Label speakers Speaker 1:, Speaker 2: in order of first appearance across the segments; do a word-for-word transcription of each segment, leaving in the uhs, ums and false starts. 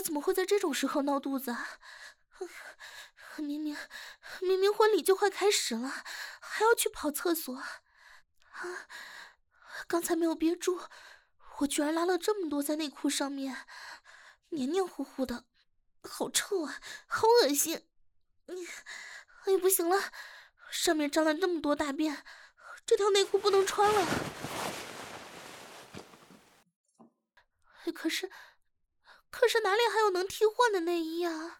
Speaker 1: 我怎么会在这种时候闹肚子啊？明明明明婚礼就快开始了，还要去跑厕所啊！刚才没有憋住，我居然拉了这么多在内裤上面，黏黏糊糊的，好臭啊，好恶心！哎，不行了，上面沾了这么多大便，这条内裤不能穿了。可是，可是哪里还有能替换的内衣啊？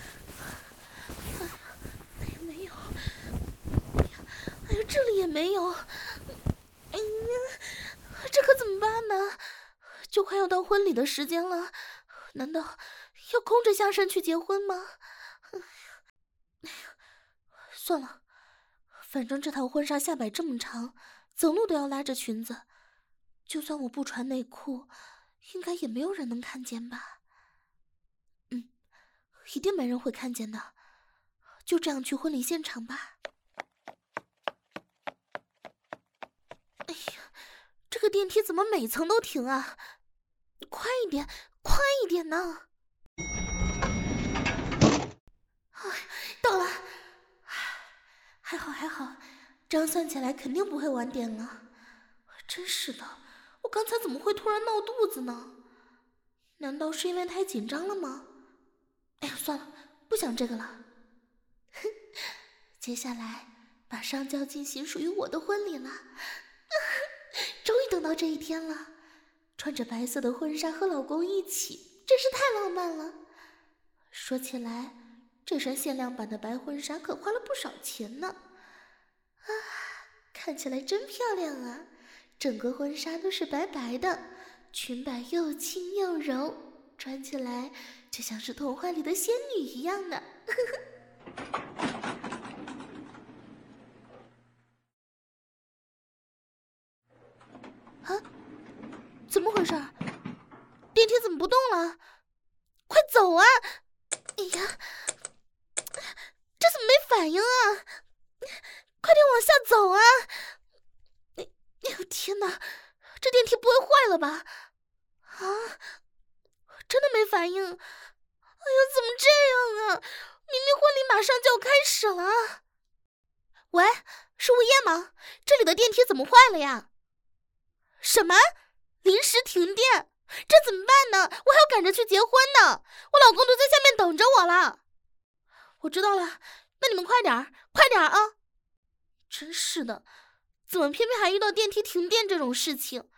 Speaker 1: 哎呀，没有！哎呀，哎呀，这里也没有！哎呀，这可怎么办呢？就快要到婚礼的时间了，难道要空着下身去结婚吗？哎呀，算了，反正这套婚纱下摆这么长，走路都要拉着裙子，就算我不穿内裤，应该也没有人能看见吧？嗯，一定没人会看见的。就这样去婚礼现场吧。哎呀，这个电梯怎么每层都停啊？快一点，快一点呢！哎，到了，还好还好，这样算起来肯定不会晚点了。真是的，我刚才怎么会突然闹肚子呢？难道是因为太紧张了吗？哎呀，算了，不想这个了。接下来马上就要进行属于我的婚礼了，终于等到这一天了。穿着白色的婚纱和老公一起，真是太浪漫了。说起来，这身限量版的白婚纱可花了不少钱呢。啊，看起来真漂亮啊！整个婚纱都是白白的，裙摆又轻又柔，穿起来就像是童话里的仙女一样的。啊，怎么回事？电梯怎么不动了？快走啊！哎呀，这怎么没反应啊？快点往下走啊！哎呦天哪，这电梯不会坏了吧？啊，真的没反应！哎呀，怎么这样啊？明明婚礼马上就要开始了。喂，是物业吗？这里的电梯怎么坏了呀？什么？临时停电？这怎么办呢？我还要赶着去结婚呢，我老公都在下面等着我了。我知道了，那你们快点儿，快点儿啊！真是的，怎么偏偏还遇到电梯停电这种事情？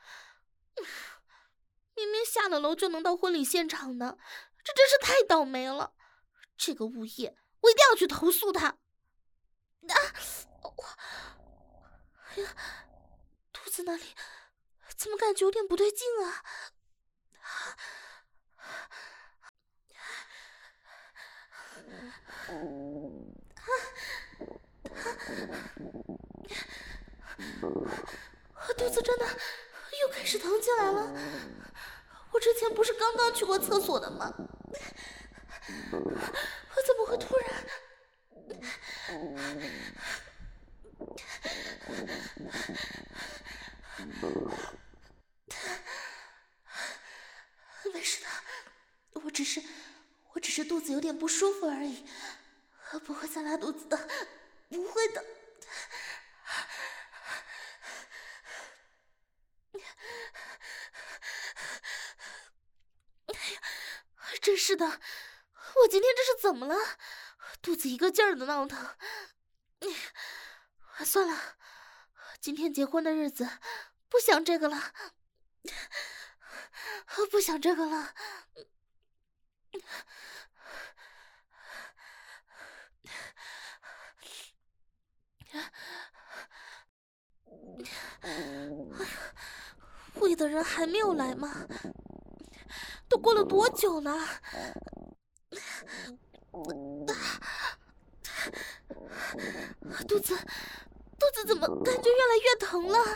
Speaker 1: 明明下了楼就能到婚礼现场的，这真是太倒霉了。这个物业，我一定要去投诉他。啊！我，哎呀，肚子那里怎么感觉有点不对劲啊？肚子真的又开始疼起来了。我之前不是刚刚去过厕所的吗？我怎么会突然……没事的，我只是我只是肚子有点不舒服而已，不会再拉肚子的，不会的。真是的，我今天这是怎么了？肚子一个劲儿的闹腾。算了，今天结婚的日子，不想这个了，不想这个了。会的人还没有来吗？都过了多久了？肚子，肚子怎么感觉越来越疼了？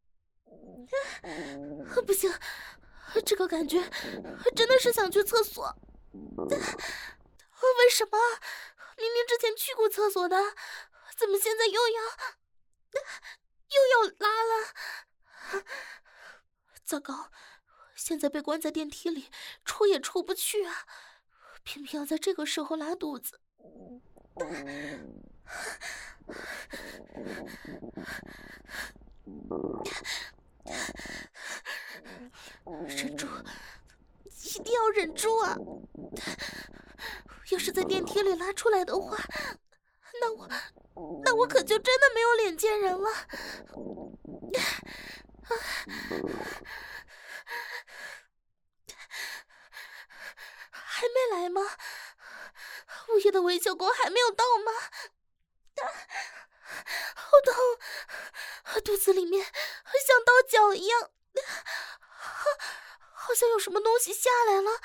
Speaker 1: 不行，这个感觉真的是想去厕所。为什么？明明之前去过厕所的，怎么现在又要又要拉了？糟糕，现在被关在电梯里，出也出不去啊！ 偏偏要在这个时候拉肚子。忍住，一定要忍住啊！要是在电梯里拉出来的话，那我那我可就真的没有脸见人了。还没来吗？午夜的维修工还没有到吗？好痛，肚子里面像刀绞一样，好像有什么东西下来了。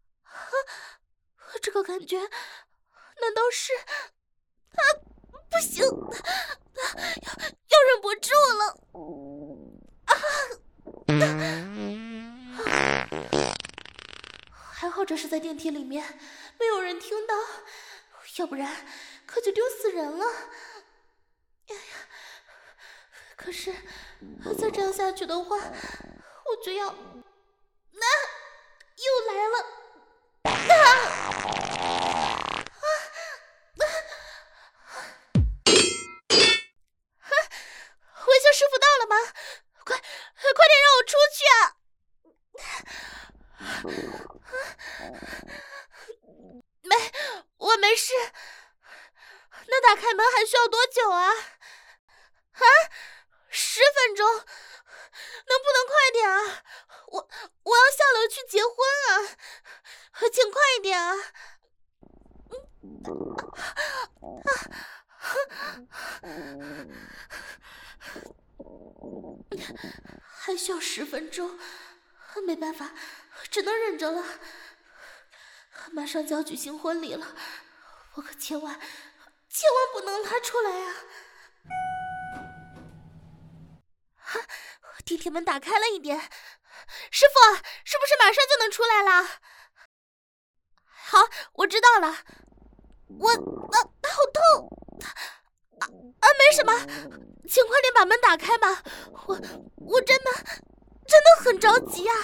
Speaker 1: 这个感觉难道是……啊，不行，要要忍不住了。啊！还好这是在电梯里面，没有人听到，要不然可就丢死人了。哎呀，可是再这样下去的话，我就要……那、啊、又来了！啊！啊！维修师傅到了吗？快，快点让我出去啊！没，我没事。那打开门还需要多久啊？啊，十分钟，能不能快点啊？我我要下楼去结婚啊，请快一点啊！还需要十分钟，没办法，只能忍着了。马上就要举行婚礼了，我可千万千万不能拉出来啊！电梯门打开了一点，师傅，是不是马上就能出来了？好，我知道了。我啊，好痛！啊啊，没什么，请快点把门打开吧。我我真的真的很着急啊！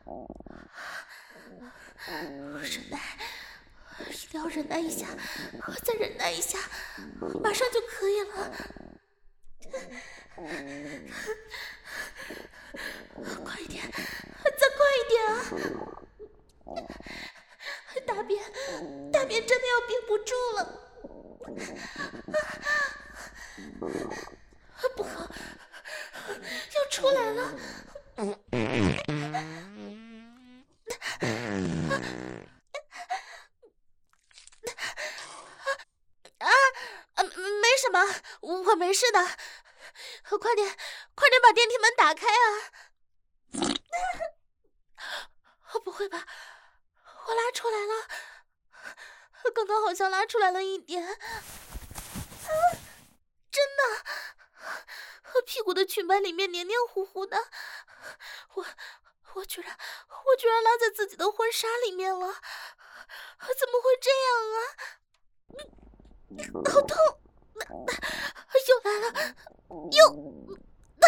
Speaker 1: 忍耐，一定要忍耐一下，再忍耐一下，马上就可以了。快一点，再快一点啊！大便，大便真的要憋不住了。啊，不好，要出来了。啊啊，没什么，我没事的。快点，快点把电梯门打开啊！哦，不会吧，我拉出来了，刚刚好像拉出来了一点。啊，真的，屁股的裙摆里面黏黏糊糊的，我我居然我居然拉在自己的婚纱里面了，怎么会这样啊？好痛！又来了，又啊！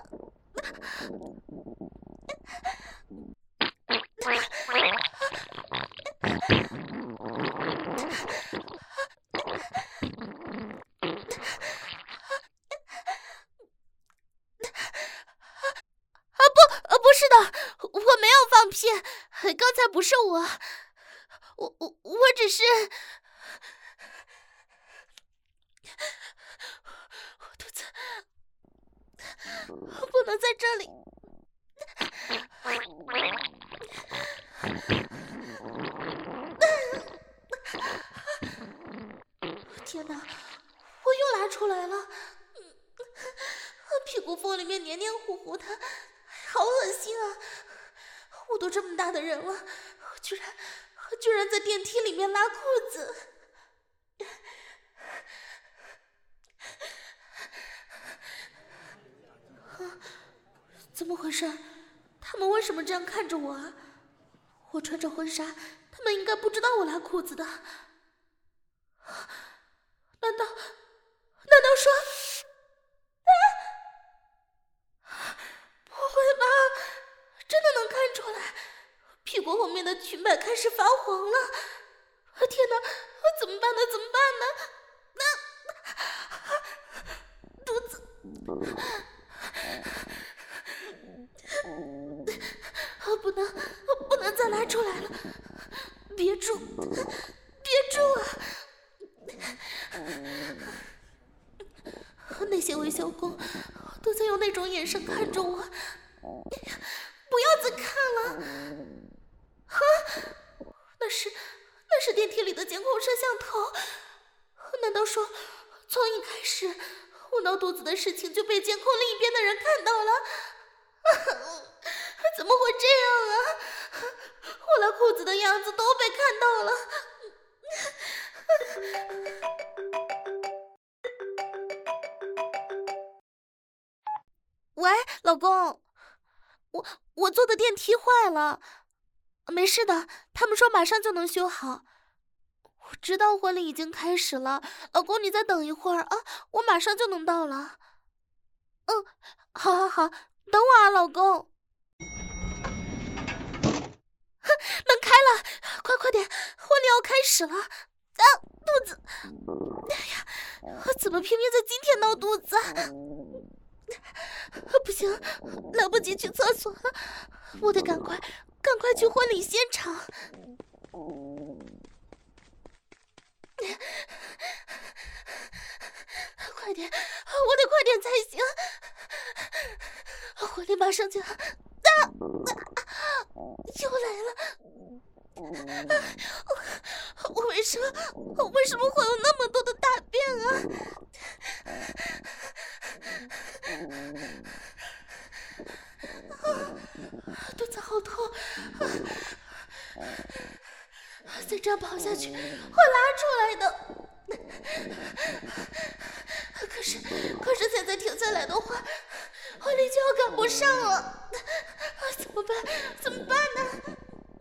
Speaker 1: 啊不，不是的，我没有放屁，刚才不是我，我我我只是。我肚子不能在这里。天哪，我又拉出来了，屁股缝里面黏黏糊糊的，好恶心啊！我都这么大的人了，居然居然在电梯里面拉裤子。怎么回事？他们为什么这样看着我啊？我穿着婚纱，他们应该不知道我拉裤子的。难道难道说……啊！不会吧？真的能看出来，屁股后面的裙摆开始发黄了， 天哪，怎么办呢？怎么办呢？那、肚子，不能，不能再拉出来了！憋住，憋住啊！那些韦小公都在用那种眼神看着我，不要再看了！啊，那是那是电梯里的监控摄像头，难道说从一开始我闹肚子的事情就被监控另一边的人看到了？怎么会这样啊？我拉裤子的样子都被看到了。喂，老公，我我坐的电梯坏了，没事的，他们说马上就能修好。我知道婚礼已经开始了，老公你再等一会儿啊，我马上就能到了。嗯，好好好，等我啊，老公。门开了，快快点，婚礼要开始了！啊，肚子，哎呀，我怎么偏偏在今天闹肚子啊？不行，来不及去厕所了，我得赶快，赶快去婚礼现场。快点，我得快点才行。婚礼马上就要，啊，又来了。我我为什么我为什么会有那么多的大便啊？肚子好痛，再这样跑下去会拉出来的。可是可是现在停下来的话，婚礼就要赶不上了，怎么办？怎么办呢？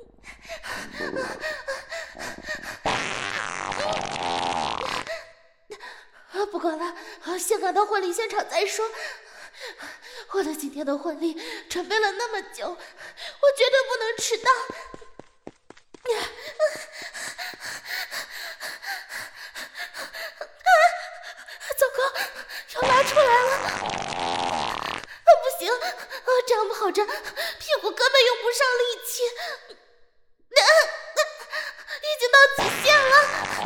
Speaker 1: 不管了，先赶到婚礼现场再说。为了今天的婚礼准备了那么久，我绝对不能迟到。啊！糟糕，要拉出来了！啊，不行，啊，这样跑着，屁股根本用不上力气。啊啊，已经到极限了！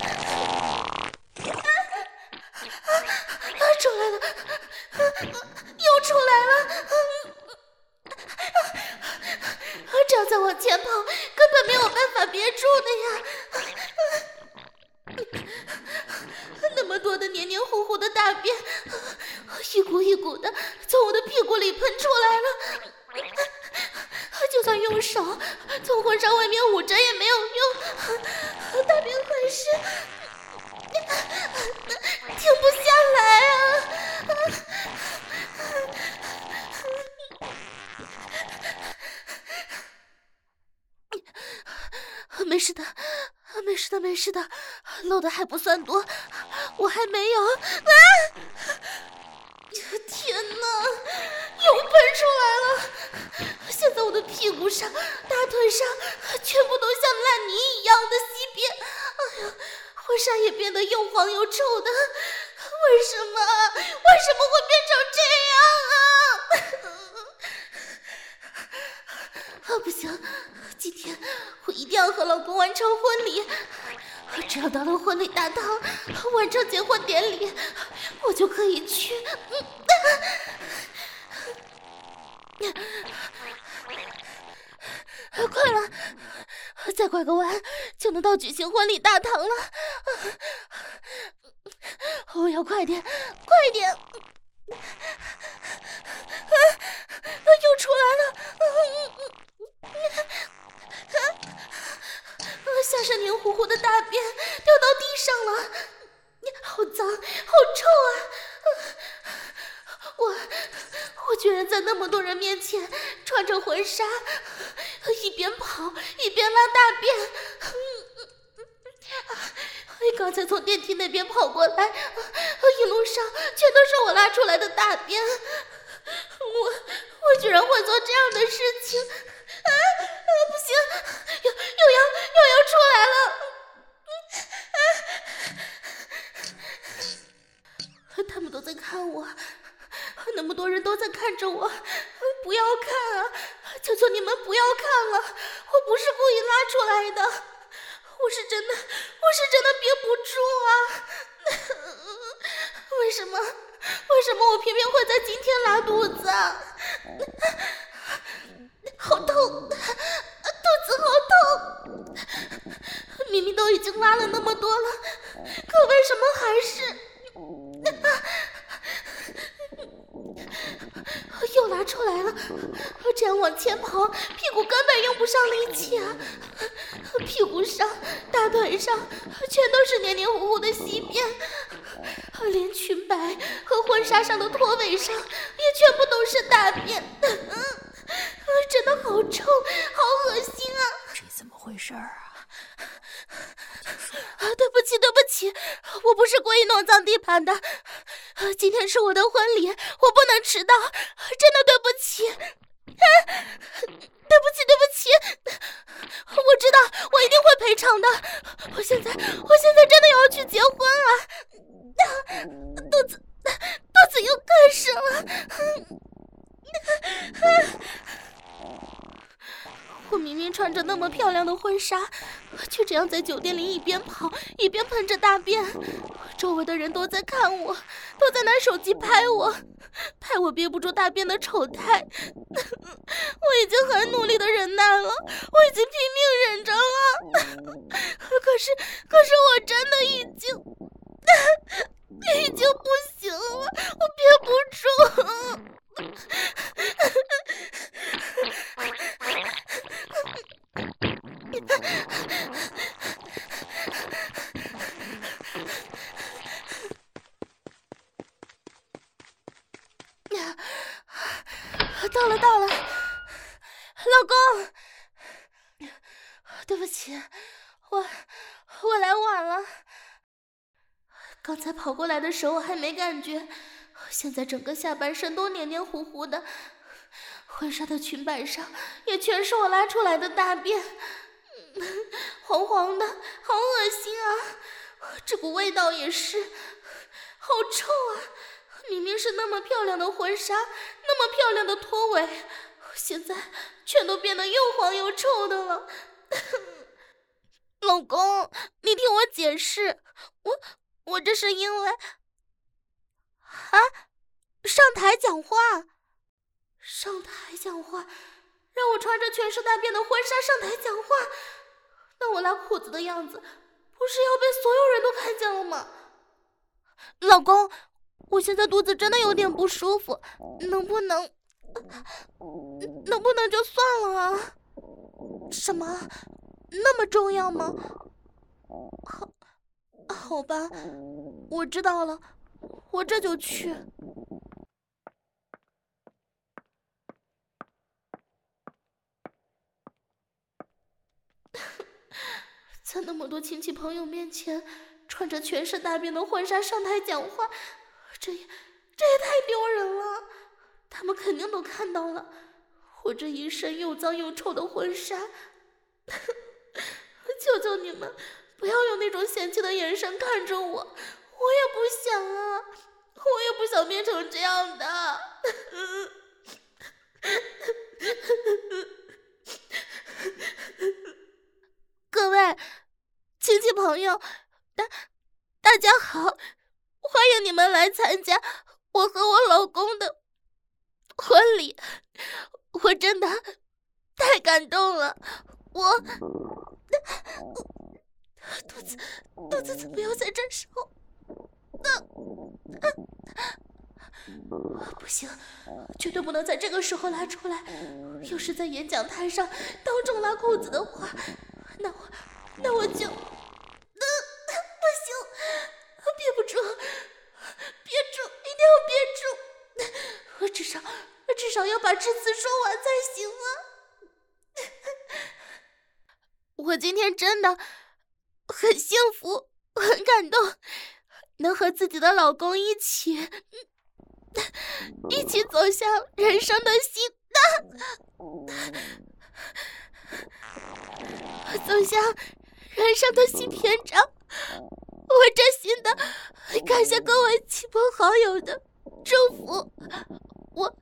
Speaker 1: 啊啊啊！出来了！啊，又出来了！啊，这样再往前跑，根本没有办法憋住的呀！那么多的黏黏糊糊的大便，一股一股的从我的屁股里喷出来了。就算用手从婚纱外面捂着也没有用，大便还是停不下来啊！没事的，没事的，没事的，漏的还不算多，我还没有。啊！天哪，又喷出来了！现在我的屁股上、大腿上全部都像烂泥一样的稀便，哎呀，婚纱也变得又黄又臭的。为什么？为什么会变成这样啊？啊，不行，今天我一定要和老公完成婚礼。只要到了婚礼大堂，完成结婚典礼，我就可以去。嗯啊、快了，再拐个弯就能到举行婚礼大堂了。我要快点，快点！啊，又出来了！下身黏糊糊的大便掉到地上了，好脏，好臭啊！我我居然在那么多人面前穿着婚纱，一边跑一边拉大便。刚才从电梯那边跑过来，一路上全都是我拉出来的大便。我我居然会做这样的事情！啊啊，不行，又又要又要出来了！ 他们都在看我，那么多人都在看着我，不要看啊！求求你们不要看了，我不是故意拉出来的，我是真的，我是真的憋不住啊！为什么？为什么我偏偏会在今天拉肚子啊？好痛，肚子好痛！明明都已经拉了那么多了，可为什么还是……又拉出来了，这样往前跑，屁股根本用不上力气啊！屁股上、大腿上全都是黏黏糊糊的稀便，连裙摆和婚纱上的拖尾上也全部都是大便，真的好臭，好恶心啊！
Speaker 2: 这怎么回事啊？
Speaker 1: 对不起，对不起，我不是故意弄脏地板的。今天是我的婚礼，我不能迟到，真的对不起。对不起，对不起，我知道，我一定会赔偿的。我现在，我现在真的要去结婚啊！肚子，肚子又开始了。我明明穿着那么漂亮的婚纱，却这样在酒店里一边跑一边喷着大便，周围的人都在看我，都在拿手机拍我，拍我憋不住大便的丑态。我已经很努力的忍耐了，我已经拼命忍着了，可是可是我真的已经已经不行了，我憋不住。到了到了，老公，对不起，我我来晚了。刚才跑过来的时候还没感觉，现在整个下半身都黏黏糊糊的，婚纱的裙摆上也全是我拉出来的大便，黄黄的，好恶心啊！这股味道也是，好臭啊！明明是那么漂亮的婚纱，那么漂亮的拖尾，现在全都变得又黄又臭的了。老公，你听我解释，我我这是因为啊，上台讲话，上台讲话，让我穿着全是大便的婚纱上台讲话，那我拉裤子的样子，不是要被所有人都看见了吗？老公，我现在肚子真的有点不舒服，能不能能不能就算了啊？什么？那么重要吗？好，好吧，我知道了，我这就去。在那么多亲戚朋友面前，穿着全是大便的婚纱上台讲话，这也这也太丢人了。他们肯定都看到了我这一身又脏又臭的婚纱。求求你们不要用那种嫌弃的眼神看着我，我也不想啊，我也不想变成这样的。各位亲戚朋友，大大家好，欢迎你们来参加我和我老公的婚礼，我真的太感动了，我肚子肚子怎么又在这时候？啊啊不行，绝对不能在这个时候拉出来。要是在演讲台上当众拉裤子的话，那我那我就……呃，不行，憋不住，憋住，一定要憋住！我至少至少要把这次说完才行啊！我今天真的很幸福，很感动，能和自己的老公一起。一起走向人生的新走向人生的新篇章。 我真心的感谢各位亲朋好友的祝福，我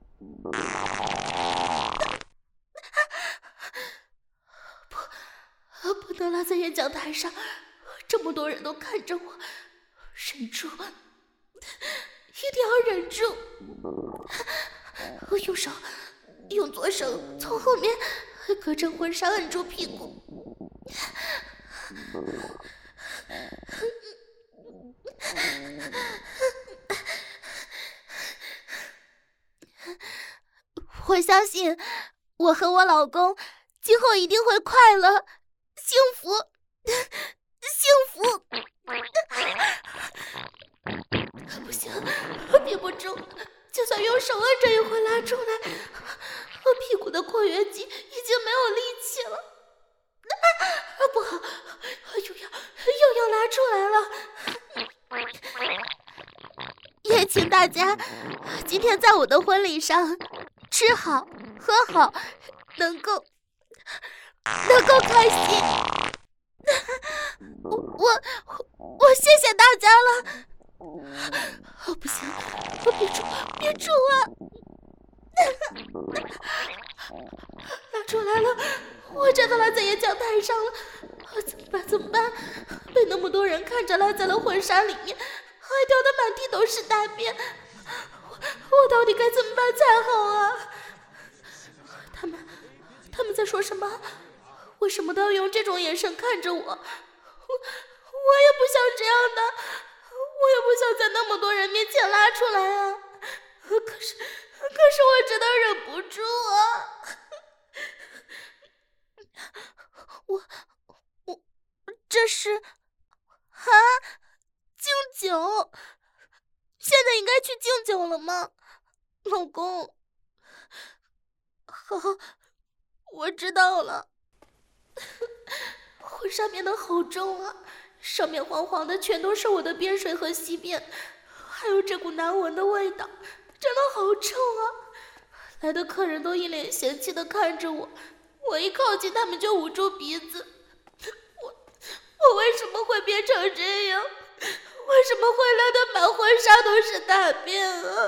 Speaker 1: 不不能拉在演讲台上，这么多人都看着我，忍住，一定要忍住。我用手，用左手从后面隔着婚纱摁住屁股。我相信我和我老公今后一定会快乐、幸福、幸福。不行，我憋不住，就算用手摁着也会拉出来。我屁股的括约肌已经没有力气了。啊，不好，又要又要拉出来了。也请大家今天在我的婚礼上吃好喝好，能够能够开心。我我我谢谢大家了。哦，不行，我憋住憋住啊！拉出来了，我真的拉在演讲台上了。怎么办怎么办？被那么多人看着拉在了婚纱里面，还掉得满地都是大便，我我到底该怎么办才好啊？他们他们在说什么？为什么都要用这种眼神看着我？我我也不想这样的，我也不想在那么多人面前拉出来啊！可是可是我真的忍不住啊！我我这是啊敬酒，现在应该去敬酒了吗？老公，好，我知道了。婚纱变得好重啊，上面黄黄的全都是我的便水和稀便，还有这股难闻的味道，真的好臭啊！来的客人都一脸嫌弃的看着我，我一靠近他们就捂住鼻子。我我为什么会变成这样？为什么会拉得满婚纱都是大便啊？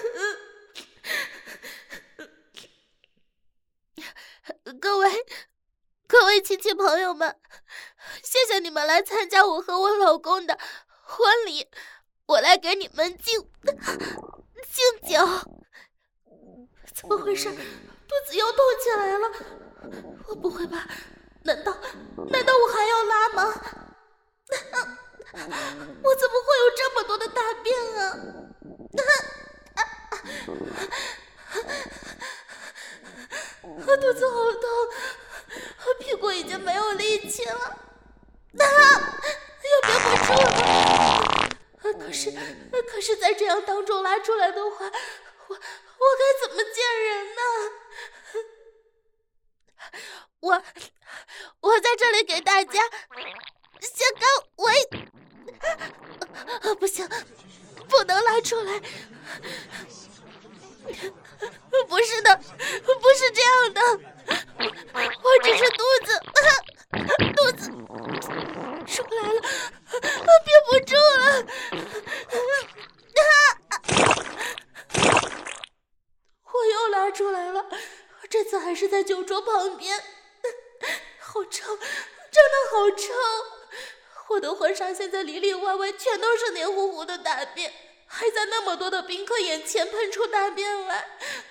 Speaker 1: 各位各位亲戚朋友们，谢谢你们来参加我和我老公的婚礼，我来给你们敬敬酒。怎么回事？肚子又痛起来了？我不会吧？难道难道我还要拉吗？我怎么会有这么多的大便啊？我肚子好痛，我屁股已经没有力气了，啊，又憋不住了。可是可是再这样当众拉出来的话，我我该怎么见人呢？我我在这里给大家先干为，啊，不行，不能拉出来。不是的，不是这样的，我只是肚子，啊、肚子出来了，我憋不住了，啊、我又拉出来了，这次还是在酒桌旁边，好臭，真的好臭！我的婚纱现在里里外外全都是黏糊糊的大便，还在那么多的宾客眼前喷出大便来，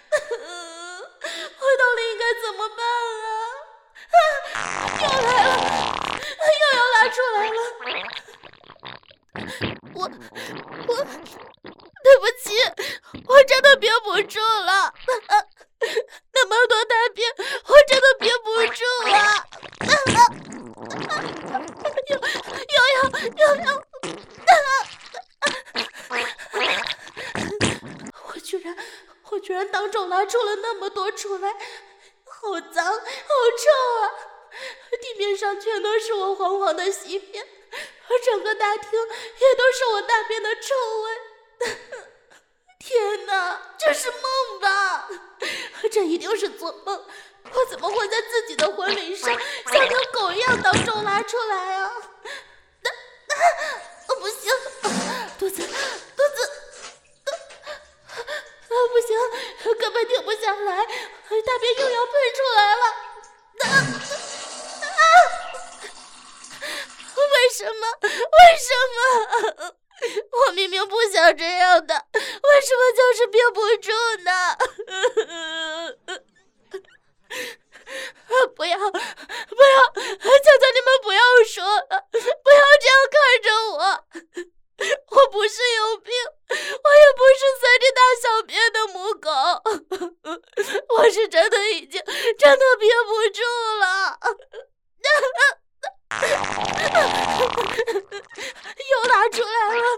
Speaker 1: 我到底应该怎么办啊？啊，又来了，又要拉出来了！我我对不起，我真的憋不住了，啊，那么多大便，我真的憋不住了，啊啊，又又要又要，我居然我居然当众拉出了那么多出来，好脏好臭啊！地面上全都是我黄黄的稀便，而整个大厅也都是我大便的臭味。天哪，这是梦吧？这一定是做梦，我怎么会在自己的婚礼上像条狗一样当众拉出来啊？啊肚子，肚子，啊，不行，根本停不下来，大便又要喷出来了。啊啊！为什么？为什么？我明明不想这样的，为什么就是憋不住呢？不要，不要，求求你们不要说了，不要这样看着我。我不是有病，我也不是随地大小便的母狗，我是真的已经真的憋不住了。又拉出来了。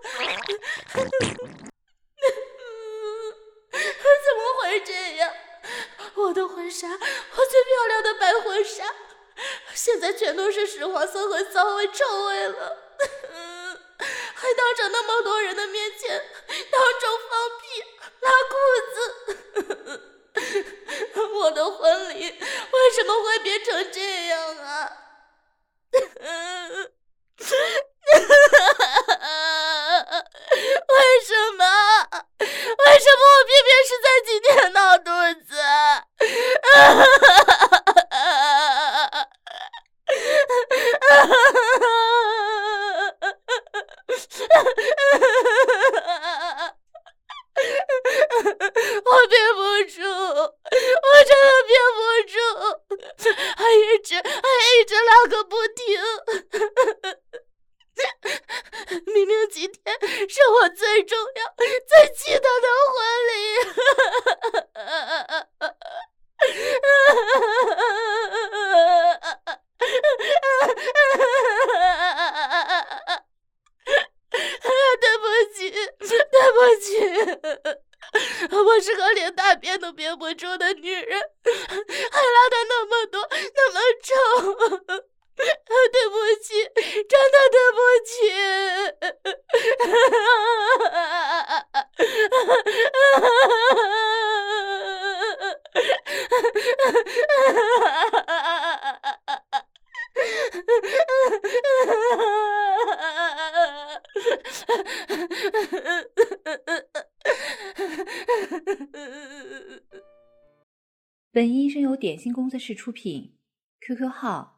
Speaker 1: 怎么会这样？我的婚纱，我最漂亮的白婚纱，现在全都是屎黄色和骚味臭味了。还当着那么多人的面前当众放屁拉裤子。我的婚礼为什么会变成这样啊？为什么？为什么我偏偏是在今天闹肚子？我憋不住，我真的憋不住，还一直还一直拉个不停。明明今天是我最重要最期待的婚礼。对不起，对不起，我是个连大便都憋不住的女人，还拉的那么多那么臭。对不起，真的对不起。
Speaker 3: 本音声由点心工作室出品 ，Q Q 号